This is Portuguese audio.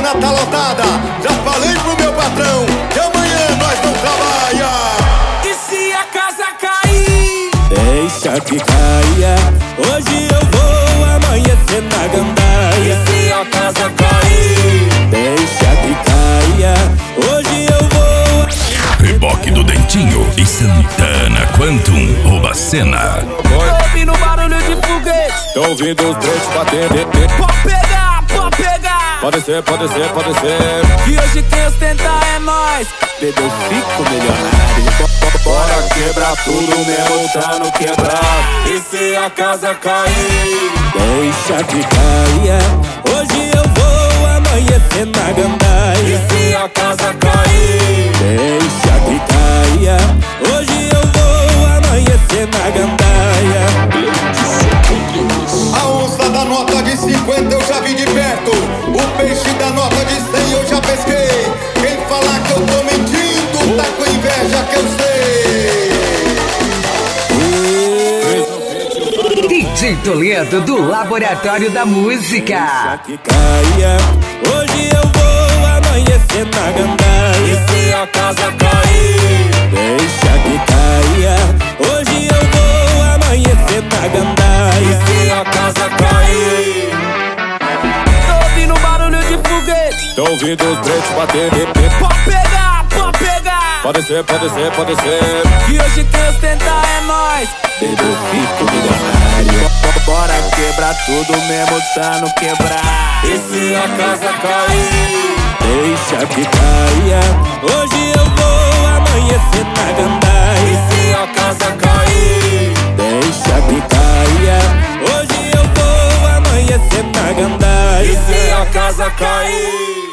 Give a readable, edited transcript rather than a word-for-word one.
semana tá lotada. Já falei pro meu patrão que amanhã nós não trabalha. E se a casa cair? Deixa que caia. Hoje eu vou amanhecer na gandaia. E se a casa cair? Deixa que caia. Hoje eu vou. Reboque do Dentinho e Santana Quantum rouba cena. Tô ouvindo barulho de foguete. Tô ouvindo os dois bater. Pode pegar, pode pegar. Pode ser, pode ser, pode ser. Que hoje quem ostenta é nós. Bebê, eu fico milionário. Bora quebrar tudo mesmo tá no quebrado. E se a casa cair? Deixa que caia. Hoje eu vou amanhecer na gandaia. E se a casa cair? Deixa que caia. Hoje eu vou amanhecer na gandaia. A onça da nota de 50 eu já vi de perto. O peixe da nota de 100 eu já pesquei. Quem falar que eu tô mentindo tá com inveja que eu sei. DJ Toledo do Laboratório da Música. Deixa que caia. Hoje eu vou amanhecer na gandaia. E se a casa cair? Deixa que caia. Hoje eu vou amanhecer na gandaia. E se a casa cair? Tô ouvindo barulho de foguete. Tô ouvindo os três bater. Pode pegar, pode pegar. Pode ser, pode ser, pode ser. Que hoje quem ostenta é nós. Bebê, eu fico milionário. Bora quebrar tudo mesmo tá no quebrar. E se a casa cair? Deixa que caia. Hoje eu vou amanhecer na gandaia. E se a casa cair? Deixa que caia. Hoje eu vou amanhecer na gandaia. E se a casa cair?